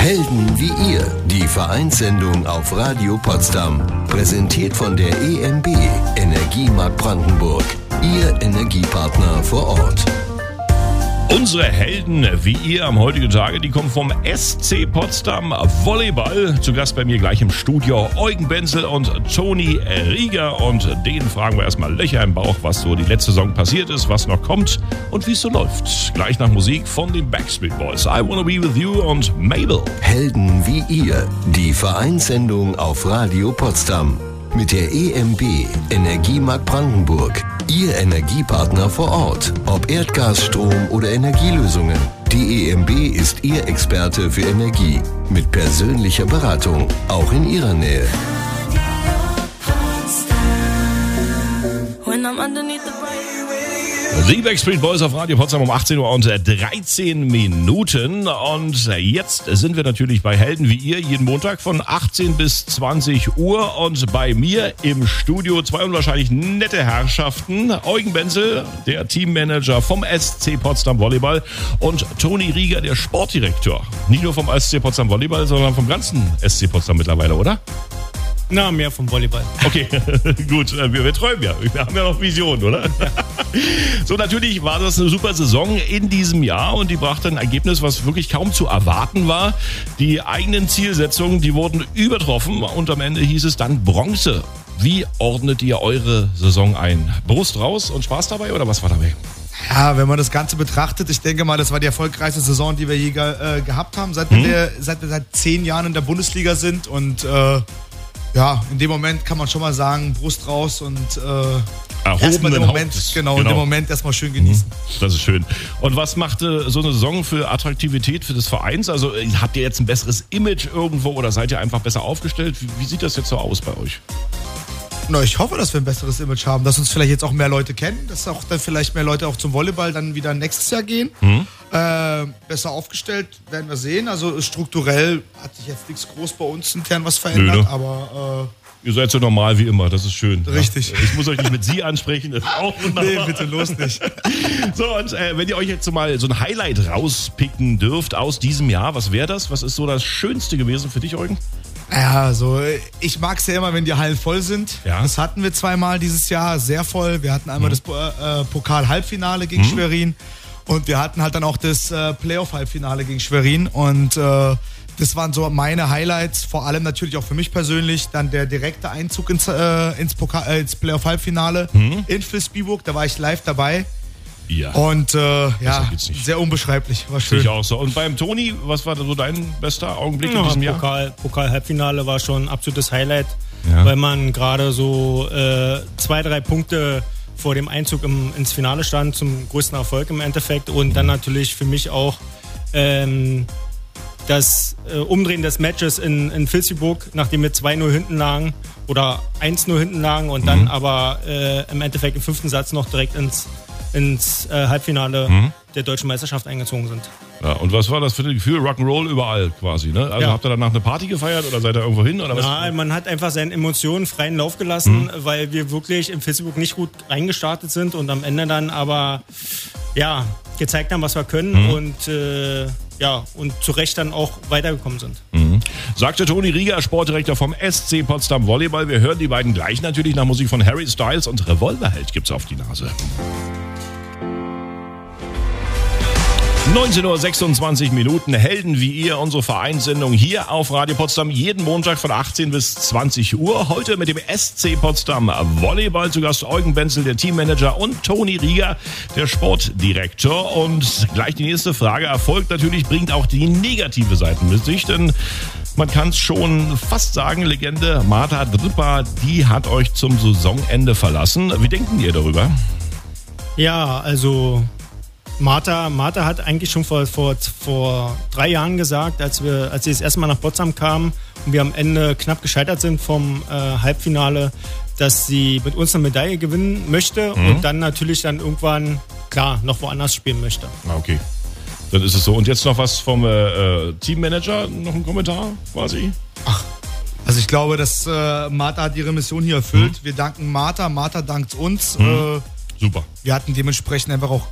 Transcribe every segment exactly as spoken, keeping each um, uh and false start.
Helden wie ihr, die Vereinssendung auf Radio Potsdam. Präsentiert von der E M B, Energiemarkt Brandenburg. Ihr Energiepartner vor Ort. Unsere Helden, wie ihr am heutigen Tage, die kommen vom S C Potsdam Volleyball. Zu Gast bei mir gleich im Studio Eugen Benzel und Toni Rieger. Und denen fragen wir erstmal Löcher im Bauch, was so die letzte Saison passiert ist, was noch kommt und wie es so läuft. Gleich nach Musik von den Backstreet Boys. I Wanna Be With You und Mabel. Helden wie ihr, die Vereinssendung auf Radio Potsdam. Mit der E M B, Energiemarkt Brandenburg. Ihr Energiepartner vor Ort. Ob Erdgas, Strom oder Energielösungen. Die E M B ist Ihr Experte für Energie. Mit persönlicher Beratung. Auch in Ihrer Nähe. Die Backstreet Boys auf Radio Potsdam um achtzehn Uhr und dreizehn Minuten. Und jetzt sind wir natürlich bei Helden wie ihr jeden Montag von achtzehn bis zwanzig Uhr. Und bei mir im Studio zwei unwahrscheinlich nette Herrschaften. Eugen Benzel, der Teammanager vom S C Potsdam Volleyball, und Toni Rieger, der Sportdirektor. Nicht nur vom S C Potsdam Volleyball, sondern vom ganzen S C Potsdam mittlerweile, oder? Na, mehr vom Volleyball. Okay, gut, wir, wir träumen ja. Wir haben ja noch Visionen, oder? Ja. So, natürlich war das eine super Saison in diesem Jahr und die brachte ein Ergebnis, was wirklich kaum zu erwarten war. Die eigenen Zielsetzungen, die wurden übertroffen und am Ende hieß es dann Bronze. Wie ordnet ihr eure Saison ein? Brust raus und Spaß dabei oder was war dabei? Ja, wenn man das Ganze betrachtet, ich denke mal, das war die erfolgreichste Saison, die wir je ge- äh, gehabt haben, seit, hm. wir, seit wir seit zehn Jahren in der Bundesliga sind und äh, ja, in dem Moment kann man schon mal sagen, Brust raus und äh, erstmal den Moment, genau, genau. in dem Moment erstmal schön genießen. Das ist schön. Und was machte so eine Saison für Attraktivität für des Vereins? Also habt ihr jetzt ein besseres Image irgendwo oder seid ihr einfach besser aufgestellt? Wie, wie sieht das jetzt so aus bei euch? Na, ich hoffe, dass wir ein besseres Image haben, dass uns vielleicht jetzt auch mehr Leute kennen, dass auch dann vielleicht mehr Leute auch zum Volleyball dann wieder nächstes Jahr gehen. Mhm. Äh, besser aufgestellt werden wir sehen. Also strukturell hat sich jetzt nichts groß bei uns intern was verändert, Nö, ne? aber äh, ihr seid so normal wie immer, das ist schön. Richtig. Ja. Ich muss euch nicht mit Sie ansprechen, das ist auch wunderbar. Nee, bitte los nicht. So, und äh, wenn ihr euch jetzt so mal so ein Highlight rauspicken dürft aus diesem Jahr, was wäre das? Was ist so das Schönste gewesen für dich, Eugen? Ja, also ich mag es ja immer, wenn die Hallen voll sind. Ja. Das hatten wir zweimal dieses Jahr, sehr voll. Wir hatten einmal mhm. das äh, Pokal-Halbfinale gegen mhm. Schwerin und wir hatten halt dann auch das äh, Playoff-Halbfinale gegen Schwerin und äh, das waren so meine Highlights, vor allem natürlich auch für mich persönlich. Dann der direkte Einzug ins, äh, ins, Pokal, äh, ins Playoff-Halbfinale mhm. in Vilsbiburg, da war ich live dabei. Ja. Und äh, ja, sehr unbeschreiblich, war schön. Ich auch so. Und beim Toni, was war so dein bester Augenblick ja, in diesem Jahr? Pokal, Pokal-Halbfinale war schon ein absolutes Highlight, ja. weil man gerade so äh, zwei, drei Punkte vor dem Einzug im, ins Finale stand, zum größten Erfolg im Endeffekt. Und dann natürlich für mich auch ähm, das äh, Umdrehen des Matches in, in Vilsbiburg, nachdem wir zwei null hinten lagen oder eins null hinten lagen und mhm. dann aber äh, im Endeffekt im fünften Satz noch direkt ins ins äh, Halbfinale mhm. der deutschen Meisterschaft eingezogen sind. Ja, und was war das für ein Gefühl? Rock'n'Roll überall quasi, ne? Also ja. habt ihr danach eine Party gefeiert oder seid ihr irgendwo hin? Oder was? Ja, man hat einfach seinen Emotionen freien Lauf gelassen, mhm. weil wir wirklich im Facebook nicht gut reingestartet sind und am Ende dann aber ja, gezeigt haben, was wir können mhm. und äh, ja, und zu Recht dann auch weitergekommen sind. Mhm. Sagte Toni Rieger, Sportdirektor vom S C Potsdam Volleyball. Wir hören die beiden gleich natürlich nach Musik von Harry Styles und Revolverheld gibt's auf die Nase. neunzehn Uhr sechsundzwanzig Minuten, Helden wie ihr, unsere Vereinssendung hier auf Radio Potsdam, jeden Montag von achtzehn bis zwanzig Uhr. Heute mit dem S C Potsdam Volleyball zu Gast Eugen Benzel, der Teammanager, und Toni Rieger, der Sportdirektor. Und gleich die nächste Frage. Erfolg natürlich bringt auch die negative Seite mit sich, denn man kann es schon fast sagen, Legende Marta Drippa, die hat euch zum Saisonende verlassen. Wie denken ihr darüber? Ja, also Marta, Marta hat eigentlich schon vor, vor, vor drei Jahren gesagt, als wir, als sie das erste Mal nach Potsdam kamen und wir am Ende knapp gescheitert sind vom äh, Halbfinale, dass sie mit uns eine Medaille gewinnen möchte mhm. und dann natürlich dann irgendwann, klar, noch woanders spielen möchte. Okay, dann ist es so. Und jetzt noch was vom äh, Teammanager, noch ein Kommentar quasi? Ach, also ich glaube, dass äh, Marta hat ihre Mission hier erfüllt. Mhm. Wir danken Marta, Marta dankt uns. Mhm. Äh, Super. Wir hatten dementsprechend einfach auch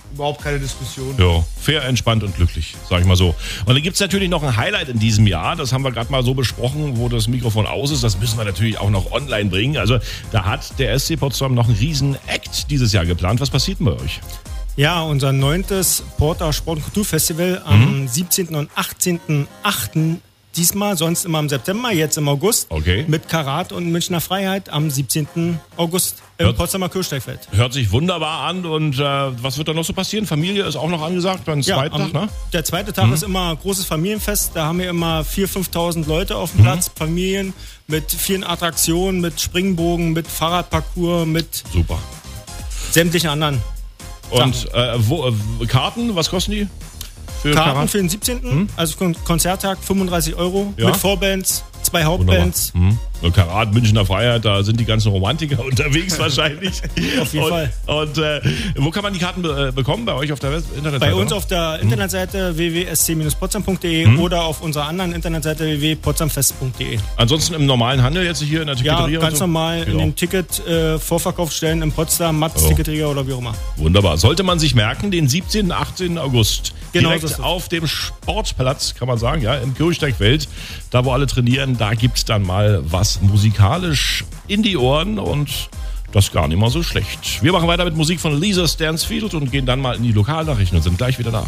überhaupt keine Diskussion. Ja, fair, entspannt und glücklich, sag ich mal so. Und dann gibt es natürlich noch ein Highlight in diesem Jahr, das haben wir gerade mal so besprochen, wo das Mikrofon aus ist, das müssen wir natürlich auch noch online bringen. Also da hat der S C Potsdam noch einen riesen Act dieses Jahr geplant. Was passiert denn bei euch? Ja, unser neuntes Porter Sport- und Kulturfestival am mhm. siebzehnten und achtzehnten achten Diesmal, sonst immer im September, jetzt im August. Okay. Mit Karat und Münchner Freiheit am siebzehnten August im Hört, Potsdamer Kirchsteigfeld. Hört sich wunderbar an. Und äh, was wird da noch so passieren? Familie ist auch noch angesagt beim ja, zweiten am, Tag, ne? Der zweite Tag mhm. ist immer ein großes Familienfest. Da haben wir immer viertausend, fünftausend Leute auf dem mhm. Platz. Familien mit vielen Attraktionen, mit Springbogen, mit Fahrradparcours, mit Super. sämtlichen anderen Und äh, wo, äh, Karten, was kosten die? Für Karten Karat? Für den siebzehnten Hm? Also Kon- Konzerttag fünfunddreißig Euro ja? Mit Vorbands, zwei Hauptbands. Hm. Karat, Münchner Freiheit, da sind die ganzen Romantiker unterwegs wahrscheinlich. Auf jeden und, Fall. Und äh, wo kann man die Karten be- bekommen? Bei euch auf der Internetseite? Bei uns auf der hm. Internetseite w w w punkt s c Bindestrich potsdam punkt d e hm. oder auf unserer anderen Internetseite w w w punkt potsdamfest punkt d e. Ansonsten im normalen Handel jetzt hier in der Ticketeria? Ja, ganz so? normal genau. in den Ticket-Vorverkaufsstellen äh, in Potsdam, Matz, oh. Ticketeria oder wie auch immer. Wunderbar. Sollte man sich merken, den siebzehnten und achtzehnten August. Genau, direkt so auf dem Sportplatz, kann man sagen, ja, im Kirchsteigfeld, da wo alle trainieren, da gibt es dann mal was musikalisch in die Ohren und das gar nicht mal so schlecht. Wir machen weiter mit Musik von Lisa Stansfield und gehen dann mal in die Lokalnachrichten und sind gleich wieder da.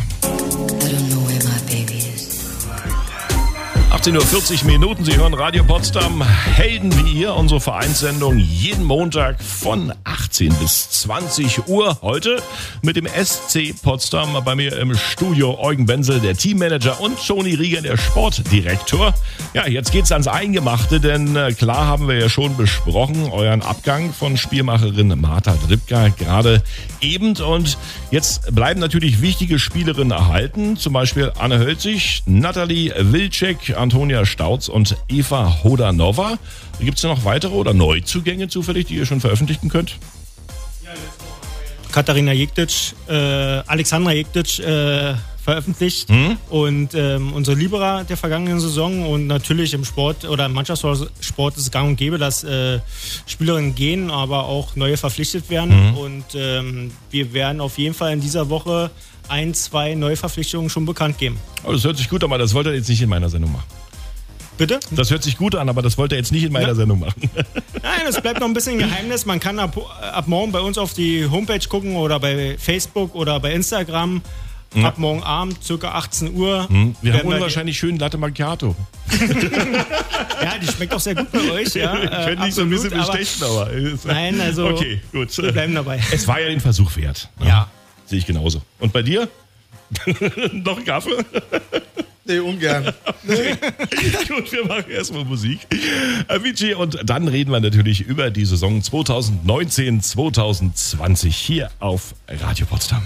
achtzehn Uhr vierzig Minuten, Sie hören Radio Potsdam, Helden wie ihr, unsere Vereinssendung jeden Montag von achtzehn bis zwanzig Uhr. Heute mit dem S C Potsdam, bei mir im Studio Eugen Benzel, der Teammanager, und Toni Rieger, der Sportdirektor. Ja, jetzt geht's ans Eingemachte, denn äh, klar haben wir ja schon besprochen, euren Abgang von Spielmacherin Marta Dripka gerade eben. Und jetzt bleiben natürlich wichtige Spielerinnen erhalten, zum Beispiel Anne Hölzig, Nathalie Wilczek, Antonia Stauz und Eva Hodanova. Gibt es noch weitere oder Neuzugänge zufällig, die ihr schon veröffentlichen könnt? Katharina Jektic, äh, Alexandra Jektic äh, veröffentlicht hm? und ähm, unsere Libera der vergangenen Saison, und natürlich im Sport oder im Mannschaftssport ist es gang und gäbe, dass äh, Spielerinnen gehen, aber auch neue verpflichtet werden hm. und ähm, wir werden auf jeden Fall in dieser Woche ein, zwei Neuverpflichtungen schon bekannt geben. Oh, das hört sich gut an, aber das wollt ihr jetzt nicht in meiner Sendung machen. Bitte? Das hört sich gut an, aber das wollt ihr jetzt nicht in meiner ja. Sendung machen. Nein, das bleibt noch ein bisschen Geheimnis. Man kann ab, ab morgen bei uns auf die Homepage gucken oder bei Facebook oder bei Instagram. Ja. Ab morgen Abend, circa achtzehn Uhr. Hm. Wir haben unwahrscheinlich schön Latte Macchiato. Ja, die schmeckt auch sehr gut bei euch. Ja. Ich könnte äh, nicht so ein bisschen bestechen, aber... aber nein, also okay, gut. Wir bleiben dabei. Es war ja den Versuch wert. Ja. ja. Sehe ich genauso. Und bei dir? Noch ein Kaffee? Nee, ungern. Nee. Gut, wir machen erstmal Musik. Avicii, und dann reden wir natürlich über die Saison zwanzig neunzehn zwanzig zwanzig hier auf Radio Potsdam.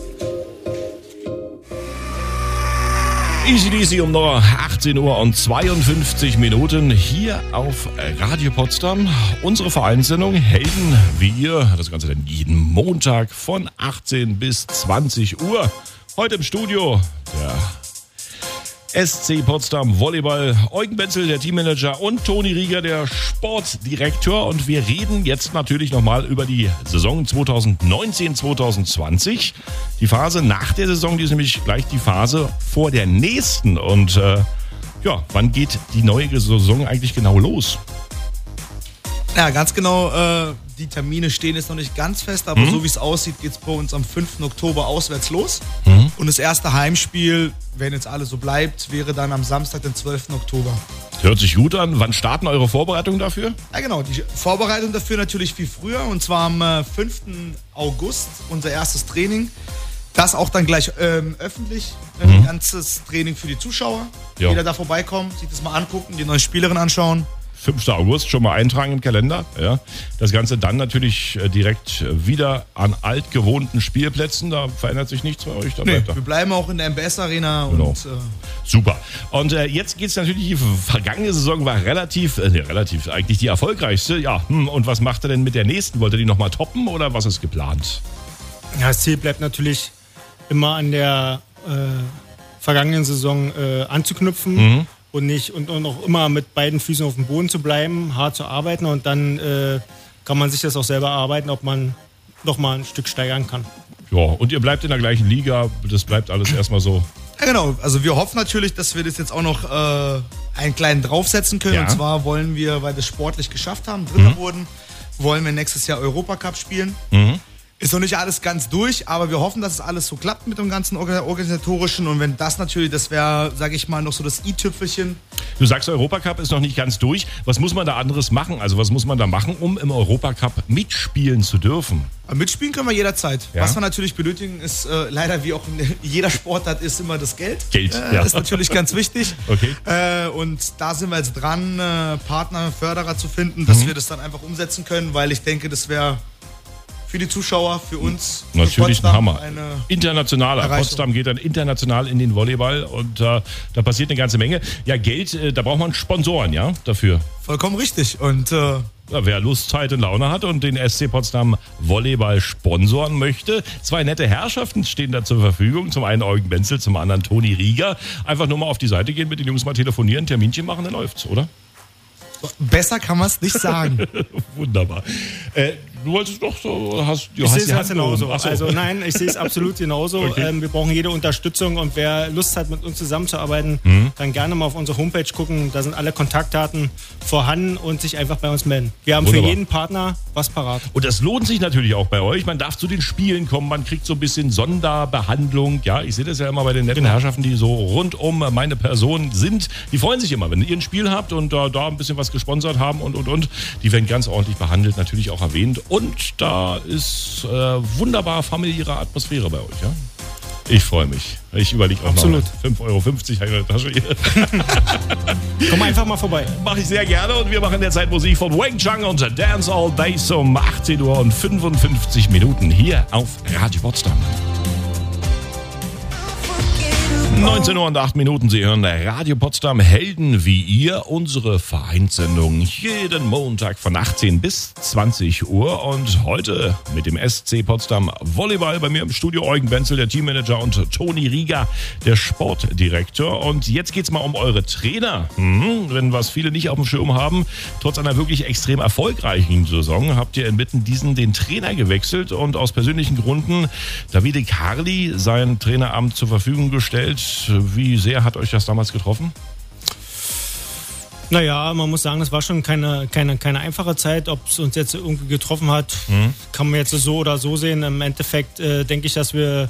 Easy Deasy um noch achtzehn Uhr und zweiundfünfzig Minuten hier auf Radio Potsdam. Unsere Vereinssendung Helden wie ihr. Das Ganze dann jeden Montag von achtzehn bis zwanzig Uhr. Heute im Studio der S C Potsdam Volleyball, Eugen Benzel, der Teammanager, und Toni Rieger, der Sportdirektor. Und wir reden jetzt natürlich nochmal über die Saison zwanzig neunzehn zwanzig zwanzig. Die Phase nach der Saison, die ist nämlich gleich die Phase vor der nächsten. Und äh, ja, wann geht die neue Saison eigentlich genau los? Ja, ganz genau, äh, die Termine stehen jetzt noch nicht ganz fest, aber mhm. so wie es aussieht, geht es bei uns am fünften Oktober auswärts los. Mhm. Und das erste Heimspiel, wenn jetzt alles so bleibt, wäre dann am Samstag, den zwölften Oktober. Hört sich gut an. Wann starten eure Vorbereitungen dafür? Ja, genau, die Vorbereitung dafür natürlich viel früher, und zwar am äh, fünften August, unser erstes Training. Das auch dann gleich ähm, öffentlich, ein mhm. ganzes Training für die Zuschauer. Jo. Jeder da vorbeikommen, sich das mal angucken, die neue Spielerin anschauen. fünften August schon mal eintragen im Kalender. Ja. Das Ganze dann natürlich direkt wieder an altgewohnten Spielplätzen. Da verändert sich nichts bei euch. Da nee, bleibt da. Wir bleiben auch in der M B S Arena. Genau. Und, äh super. Und äh, jetzt geht es natürlich, die vergangene Saison war relativ, äh, nee, relativ, eigentlich die erfolgreichste. Ja, hm, und was macht ihr denn mit der nächsten? Wollt ihr die nochmal toppen oder was ist geplant? Ja, das Ziel bleibt natürlich immer an der äh, vergangenen Saison äh, anzuknüpfen. Mhm. Und nicht und, und auch immer mit beiden Füßen auf dem Boden zu bleiben, hart zu arbeiten, und dann äh, kann man sich das auch selber erarbeiten, ob man noch mal ein Stück steigern kann. Ja, und ihr bleibt in der gleichen Liga, das bleibt alles erstmal so. Ja, genau. Also wir hoffen natürlich, dass wir das jetzt auch noch äh, einen kleinen draufsetzen können. Ja. Und zwar wollen wir, weil wir es sportlich geschafft haben, Dritter mhm. wurden, wollen wir nächstes Jahr Europacup spielen. Mhm. Ist noch nicht alles ganz durch, aber wir hoffen, dass es alles so klappt mit dem ganzen Organisatorischen. Und wenn das natürlich, das wäre, sage ich mal, noch so das i-Tüpfelchen. Du sagst, Europacup ist noch nicht ganz durch. Was muss man da anderes machen? Also was muss man da machen, um im Europacup mitspielen zu dürfen? Mitspielen können wir jederzeit. Ja? Was wir natürlich benötigen, ist äh, leider wie auch in jeder Sportart ist immer das Geld. Geld, äh, ja. Ist natürlich ganz wichtig. Okay. Äh, und da sind wir jetzt dran, äh, Partner, Förderer zu finden, dass mhm. wir das dann einfach umsetzen können, weil ich denke, das wäre für die Zuschauer, für uns. Natürlich für ein Hammer. Internationaler. Potsdam geht dann international in den Volleyball und äh, da passiert eine ganze Menge. Ja, Geld, äh, da braucht man Sponsoren, ja, dafür. Vollkommen richtig. Und äh, ja, wer Lust, Zeit und Laune hat und den S C Potsdam Volleyball sponsoren möchte, zwei nette Herrschaften stehen da zur Verfügung. Zum einen Eugen Benzel, zum anderen Toni Rieger. Einfach nur mal auf die Seite gehen, mit den Jungs mal telefonieren, Terminchen machen, dann läuft's, oder? Besser kann man es nicht sagen. Wunderbar. Äh, du wolltest doch so, hast du Ich hast sehe es halt genauso. Achso. Also nein, ich sehe es absolut genauso. Okay. Ähm, wir brauchen jede Unterstützung und wer Lust hat, mit uns zusammenzuarbeiten, Mhm. kann gerne mal auf unsere Homepage gucken. Da sind alle Kontaktdaten vorhanden und sich einfach bei uns melden. Wir haben Wunderbar. für jeden Partner was parat. Und das lohnt sich natürlich auch bei euch. Man darf zu den Spielen kommen, man kriegt so ein bisschen Sonderbehandlung. Ja, ich sehe das ja immer bei den netten Genau. Herrschaften, die so rund um meine Person sind. Die freuen sich immer, wenn ihr ein Spiel habt und äh, da ein bisschen was gesponsert haben und, und, und. Die werden ganz ordentlich behandelt, natürlich auch erwähnt. Und da ist äh, wunderbar familiäre Atmosphäre bei euch, ja? Ich freue mich. Ich überlege auch Absolut. noch fünf Euro fünfzig in der Tasche hier. Komm einfach mal vorbei. Mache ich sehr gerne und wir machen derzeit Musik von Wang Chang und Dance All Days um achtzehn Uhr und fünfundfünfzig Minuten hier auf Radio Potsdam. neunzehn Uhr und acht Minuten, Sie hören Radio Potsdam, Helden wie ihr, unsere Vereinssendung jeden Montag von achtzehn bis zwanzig Uhr und heute mit dem S C Potsdam Volleyball, bei mir im Studio Eugen Benzel, der Teammanager, und Toni Rieger, der Sportdirektor. Und jetzt geht's mal um eure Trainer. Hm, wenn was viele nicht auf dem Schirm haben, trotz einer wirklich extrem erfolgreichen Saison habt ihr inmitten diesen den Trainer gewechselt und aus persönlichen Gründen Davide Carli sein Traineramt zur Verfügung gestellt. Wie sehr hat euch das damals getroffen? Naja, man muss sagen, es war schon keine, keine, keine einfache Zeit. Ob es uns jetzt irgendwie getroffen hat, Mhm. kann man jetzt so oder so sehen. Im Endeffekt äh, denke ich, dass wir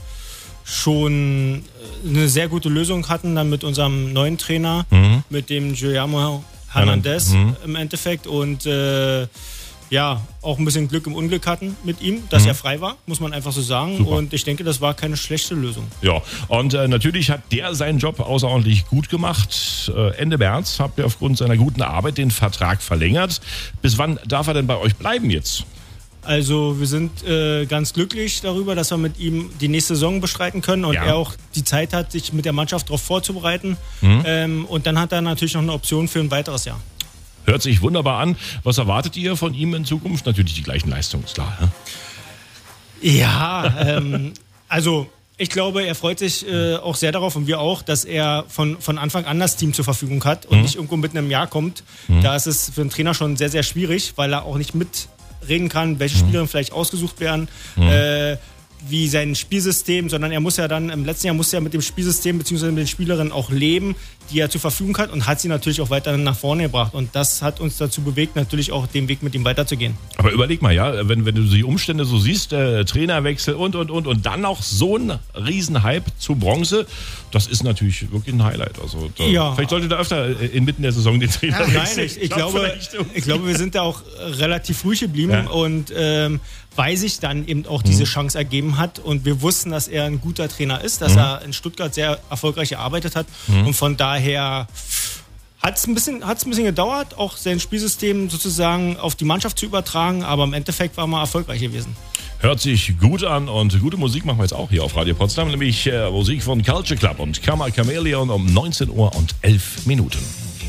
schon eine sehr gute Lösung hatten dann mit unserem neuen Trainer, Mhm. mit dem Guillermo Hernandez Mhm. im Endeffekt. Und äh, ja, auch ein bisschen Glück im Unglück hatten mit ihm, dass Mhm. er frei war, muss man einfach so sagen. Super. Und ich denke, das war keine schlechte Lösung. Ja, und äh, natürlich hat der seinen Job außerordentlich gut gemacht. Äh, Ende März habt ihr aufgrund seiner guten Arbeit den Vertrag verlängert. Bis wann darf er denn bei euch bleiben jetzt? Also wir sind äh, ganz glücklich darüber, dass wir mit ihm die nächste Saison bestreiten können und Ja. er auch die Zeit hat, sich mit der Mannschaft darauf vorzubereiten. Mhm. Ähm, und dann hat er natürlich noch eine Option für ein weiteres Jahr. Hört sich wunderbar an. Was erwartet ihr von ihm in Zukunft? Natürlich die gleichen Leistungen, ist klar. Ja? Ja, ähm, also ich glaube, er freut sich äh, auch sehr darauf und wir auch, dass er von, von Anfang an das Team zur Verfügung hat und Mhm. nicht irgendwo mitten im Jahr kommt. Mhm. Da ist es für einen Trainer schon sehr, sehr schwierig, weil er auch nicht mitreden kann, welche Mhm. Spieler vielleicht ausgesucht werden. Mhm. Äh, wie sein Spielsystem, sondern er muss ja dann, im letzten Jahr musste er mit dem Spielsystem bzw. mit den Spielerinnen auch leben, die er zur Verfügung hat und hat sie natürlich auch weiterhin nach vorne gebracht. Und das hat uns dazu bewegt, natürlich auch den Weg mit ihm weiterzugehen. Aber überleg mal, ja, wenn, wenn du die Umstände so siehst, äh, Trainerwechsel und, und, und, und dann auch so ein Riesenhype zu Bronze, das ist natürlich wirklich ein Highlight. Also da, Ja. Vielleicht sollte da öfter äh, inmitten der Saison den Trainer Nein, wechseln. ich, ich, glaub, glaube, vielleicht. ich glaube, wir sind da auch relativ ruhig geblieben Ja. und ähm, weil sich dann eben auch diese Mhm. Chance ergeben hat und wir wussten, dass er ein guter Trainer ist, dass Mhm. er in Stuttgart sehr erfolgreich gearbeitet hat Mhm. und von daher hat es ein bisschen, hat's ein bisschen gedauert, auch sein Spielsystem sozusagen auf die Mannschaft zu übertragen, aber im Endeffekt war man erfolgreich gewesen. Hört sich gut an und gute Musik machen wir jetzt auch hier auf Radio Potsdam, nämlich äh, Musik von Culture Club und Kammer Chameleon um neunzehn Uhr und elf Minuten.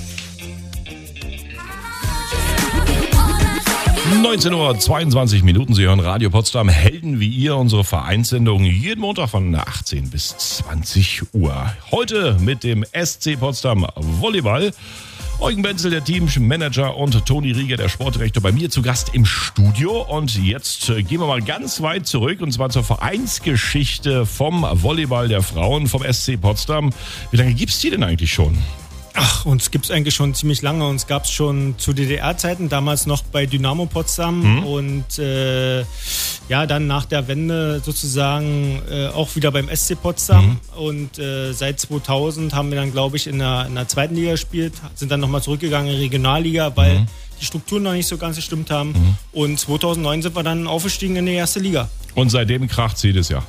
neunzehn Uhr zweiundzwanzig Minuten. Sie hören Radio Potsdam, Helden wie ihr, unsere Vereinssendung jeden Montag von achtzehn bis zwanzig Uhr. Heute mit dem S C Potsdam Volleyball. Eugen Benzel, der Teammanager, und Toni Rieger, der Sportdirektor, bei mir zu Gast im Studio. Und jetzt äh, gehen wir mal ganz weit zurück, und zwar zur Vereinsgeschichte vom Volleyball der Frauen, vom S C Potsdam. Wie lange gibt's die denn eigentlich schon? Ach, uns gibt es eigentlich schon ziemlich lange. Uns gab es schon zu D D R-Zeiten, damals noch bei Dynamo Potsdam. Mhm. Und äh, ja, dann nach der Wende sozusagen äh, auch wieder beim S C Potsdam. Mhm. Und äh, seit zweitausend haben wir dann, glaube ich, in der, in der zweiten Liga gespielt, sind dann nochmal zurückgegangen in die Regionalliga, weil mhm. die Strukturen noch nicht so ganz gestimmt haben. Mhm. Und zweitausendneun sind wir dann aufgestiegen in die erste Liga. Und seitdem kracht sie das Jahr?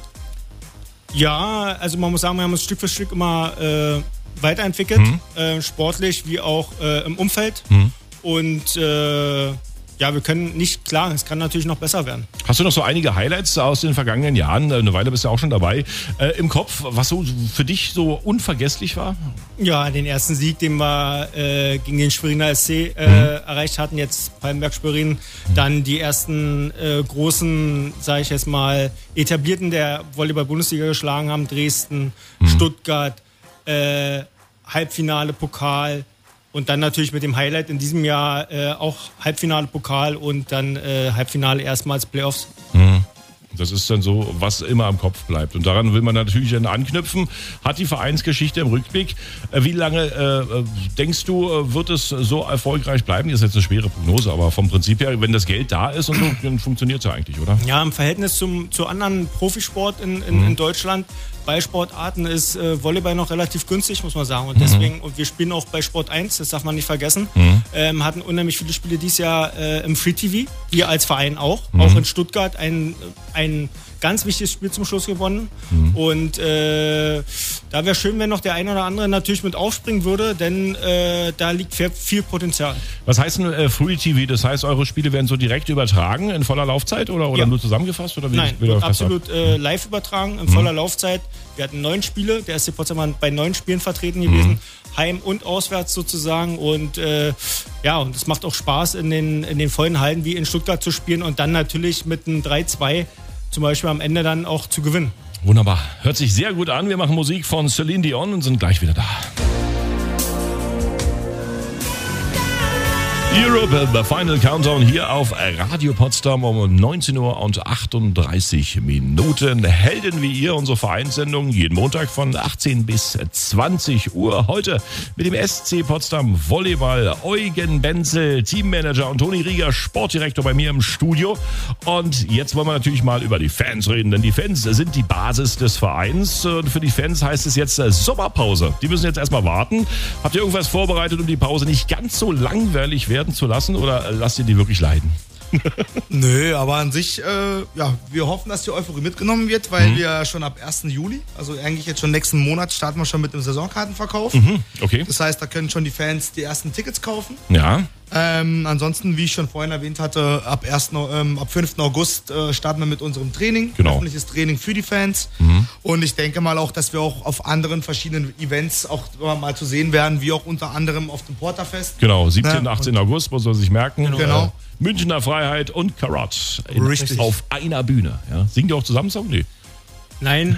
Ja, also man muss sagen, wir haben uns Stück für Stück immer Äh, weiterentwickelt, mhm. äh, sportlich wie auch äh, im Umfeld. Mhm. Und äh, ja, wir können nicht klagen, es kann natürlich noch besser werden. Hast du noch so einige Highlights aus den vergangenen Jahren, eine Weile bist du auch schon dabei, äh, im Kopf, was so für dich so unvergesslich war? Ja, den ersten Sieg, den wir äh, gegen den Schweriner S C äh, mhm. erreicht hatten, jetzt Palmberg-Schwerin. Mhm. Dann die ersten äh, großen, sage ich jetzt mal, etablierten der Volleyball-Bundesliga geschlagen haben, Dresden, mhm. Stuttgart, Äh, Halbfinale, Pokal und dann natürlich mit dem Highlight in diesem Jahr äh, auch Halbfinale, Pokal und dann äh, Halbfinale erstmals Playoffs. Mhm. Das ist dann so, was immer am Kopf bleibt. Und daran will man natürlich dann anknüpfen. Hat die Vereinsgeschichte im Rückblick. Wie lange äh, denkst du, wird es so erfolgreich bleiben? Das ist jetzt eine schwere Prognose, aber vom Prinzip her, wenn das Geld da ist, und so, dann funktioniert es ja eigentlich, oder? Ja, im Verhältnis zum, zu anderen Profisport in, in, mhm. in Deutschland, bei Sportarten ist äh, Volleyball noch relativ günstig, muss man sagen. Und deswegen, mhm. und wir spielen auch bei Sport eins, das darf man nicht vergessen, mhm. ähm, hatten unheimlich viele Spiele dieses Jahr äh, im Free T V, wir als Verein auch, mhm. auch in Stuttgart ein, ein ganz wichtiges Spiel zum Schluss gewonnen. Mhm. Und äh, da wäre schön, wenn noch der eine oder andere natürlich mit aufspringen würde, denn äh, da liegt viel Potenzial. Was heißt denn äh, Free T V? Das heißt, eure Spiele werden so direkt übertragen in voller Laufzeit oder, oder ja. nur zusammengefasst? Oder wie Nein, wird absolut äh, live übertragen, in mhm. voller Laufzeit. Wir hatten neun Spiele, der S C Potsdam war bei neun Spielen vertreten gewesen, mhm. heim- und auswärts sozusagen. Und äh, ja, und es macht auch Spaß, in den, in den vollen Hallen wie in Stuttgart zu spielen und dann natürlich mit einem drei zwei zum Beispiel am Ende dann auch zu gewinnen. Wunderbar. Hört sich sehr gut an. Wir machen Musik von Celine Dion und sind gleich wieder da. Europe, the Final Countdown hier auf Radio Potsdam um neunzehn Uhr und achtunddreißig Minuten. Helden wie ihr, unsere Vereinssendung, jeden Montag von achtzehn bis zwanzig Uhr. Heute mit dem S C Potsdam Volleyball. Eugen Benzel, Teammanager, und Toni Rieger, Sportdirektor, bei mir im Studio. Und jetzt wollen wir natürlich mal über die Fans reden, denn die Fans sind die Basis des Vereins. Und für die Fans heißt es jetzt Sommerpause. Die müssen jetzt erstmal warten. Habt ihr irgendwas vorbereitet, um die Pause nicht ganz so langweilig werden zu lassen, oder lasst ihr die wirklich leiden? Nö, aber an sich, äh, ja, wir hoffen, dass die Euphorie mitgenommen wird, weil mhm. wir schon ab ersten Juli, also eigentlich jetzt schon nächsten Monat, starten wir schon mit dem Saisonkartenverkauf. Mhm, okay. Das heißt, da können schon die Fans die ersten Tickets kaufen. Ja. Ähm, ansonsten, wie ich schon vorhin erwähnt hatte, ab, ersten, ähm, ab fünften August äh, starten wir mit unserem Training. Genau. Öffentliches Training für die Fans. Mhm. Und ich denke mal auch, dass wir auch auf anderen verschiedenen Events auch mal zu sehen werden, wie auch unter anderem auf dem Porterfest. Genau, siebzehnten und achtzehnten August, muss man sich merken. Genau. Äh, Münchner Freiheit und Karat in, Richtig. auf einer Bühne. Ja. Singt ihr auch zusammen Song? Nee. Nein.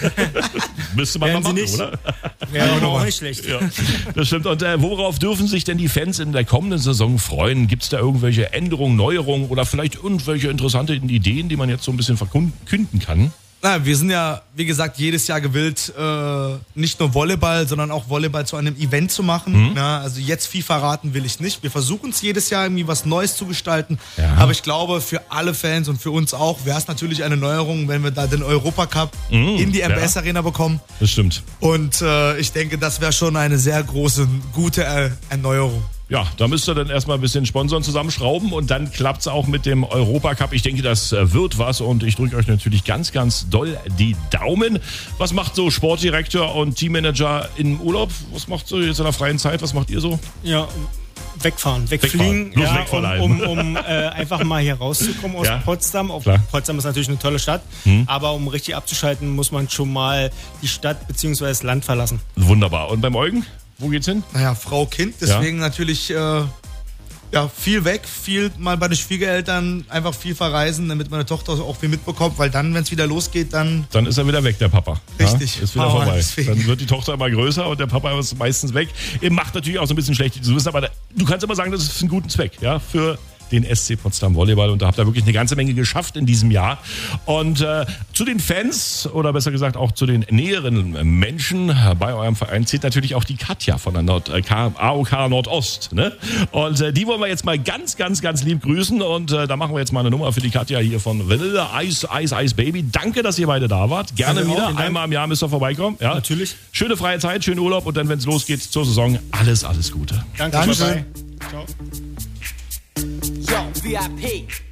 Müsste man mal machen, nicht. Oder? Wäre aber auch nicht schlecht. Ja, das stimmt. Und äh, worauf dürfen sich denn die Fans in der kommenden Saison freuen? Gibt es da irgendwelche Änderungen, Neuerungen oder vielleicht irgendwelche interessanten Ideen, die man jetzt so ein bisschen verkünden kann? Na, wir sind ja, wie gesagt, jedes Jahr gewillt, äh, nicht nur Volleyball, sondern auch Volleyball zu einem Event zu machen. Mhm. Na, also jetzt viel verraten will ich nicht. Wir versuchen es jedes Jahr irgendwie was Neues zu gestalten. Ja. Aber ich glaube, für alle Fans und für uns auch wäre es natürlich eine Neuerung, wenn wir da den Europacup mhm. in die M B S ja. Arena bekommen. Das stimmt. Und äh, ich denke, das wäre schon eine sehr große, gute äh, Erneuerung. Ja, da müsst ihr dann erstmal ein bisschen Sponsoren zusammenschrauben und dann klappt es auch mit dem Europacup. Ich denke, das wird was und ich drücke euch natürlich ganz, ganz doll die Daumen. Was macht so Sportdirektor und Teammanager im Urlaub? Was macht so jetzt in der freien Zeit? Was macht ihr so? Ja, wegfahren, wegfliegen, wegfahren. Ja, wegfahren um, um, um äh, einfach mal hier rauszukommen aus ja, Potsdam. Auf Potsdam ist natürlich eine tolle Stadt, hm. aber um richtig abzuschalten, muss man schon mal die Stadt bzw. das Land verlassen. Wunderbar. Und beim Eugen? Wo geht's hin? Naja, Frau, Kind, deswegen ja. natürlich äh, Ja, viel weg, viel mal bei den Schwiegereltern, einfach viel verreisen, damit meine Tochter auch viel mitbekommt, weil dann, wenn es wieder losgeht, dann... Dann ist er wieder weg, der Papa. Richtig. Ja, ist wieder Mauer, vorbei. Deswegen. Dann wird die Tochter immer größer und der Papa ist meistens weg. Macht natürlich auch so ein bisschen schlecht zu wissen, aber du kannst immer sagen, das ist für einen guten Zweck, ja, für den S C Potsdam Volleyball, und da habt ihr wirklich eine ganze Menge geschafft in diesem Jahr. Und äh, zu den Fans, oder besser gesagt auch zu den näheren Menschen bei eurem Verein zählt natürlich auch die Katja von der Nord, äh, A O K Nordost. Ne? Und äh, die wollen wir jetzt mal ganz, ganz, ganz lieb grüßen, und äh, da machen wir jetzt mal eine Nummer für die Katja hier von Vanilla Ice, Ice, Ice Baby. Danke, dass ihr beide da wart. Gerne Danke wieder. auch, Einmal im Jahr müsst ihr vorbeikommen. Ja? Natürlich. Schöne freie Zeit, schönen Urlaub, und dann, wenn es losgeht zur Saison, alles, alles Gute. Danke. Danke. Bye bye. Ciao. Yo, V I P.